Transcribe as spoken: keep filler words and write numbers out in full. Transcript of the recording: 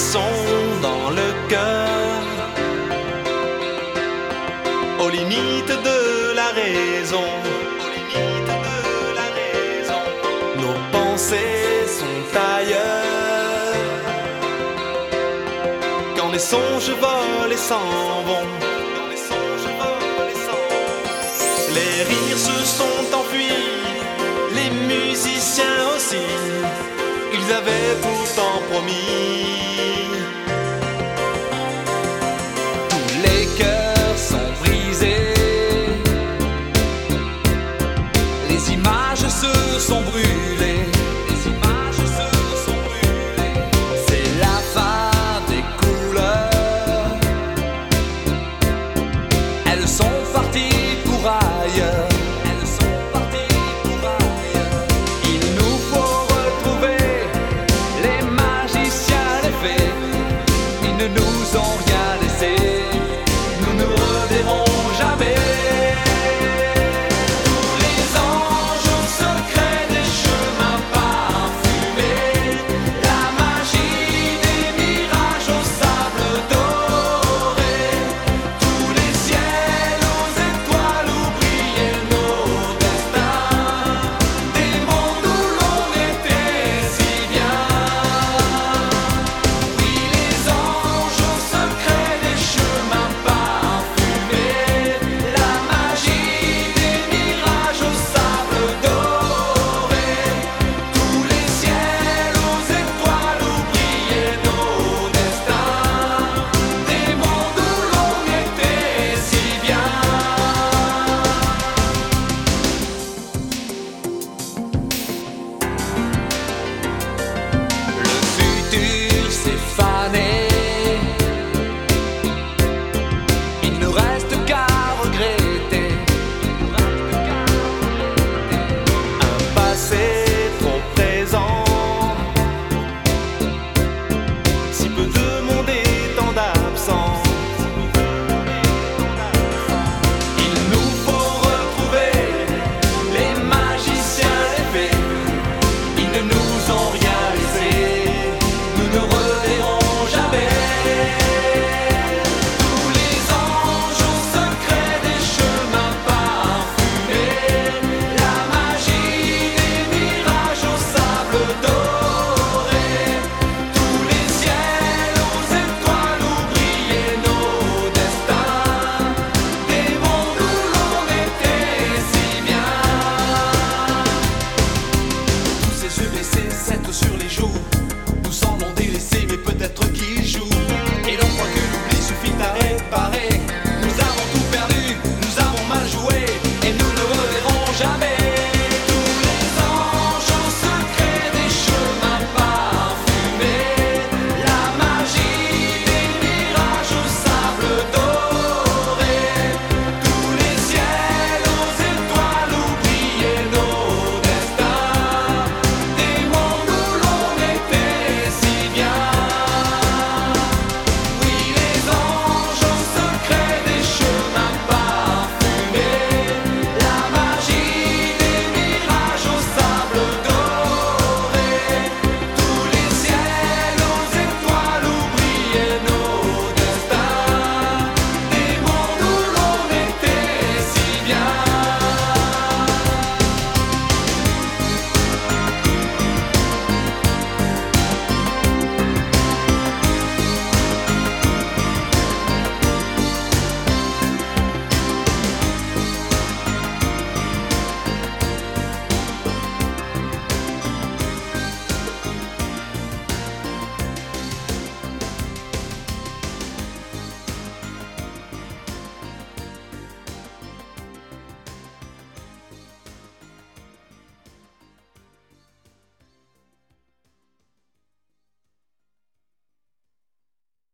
frisson dans le cœur, aux limites de la raison. Aux limites de la raison. Nos pensées sont ailleurs, quand les songes volent et s'en vont. Quand les songes volent et s'en vont. Les rires se sont enfuis, les musiciens aussi. Ils avaient pourtant promis. Tous les cœurs sont brisés, les images se sont brûlées.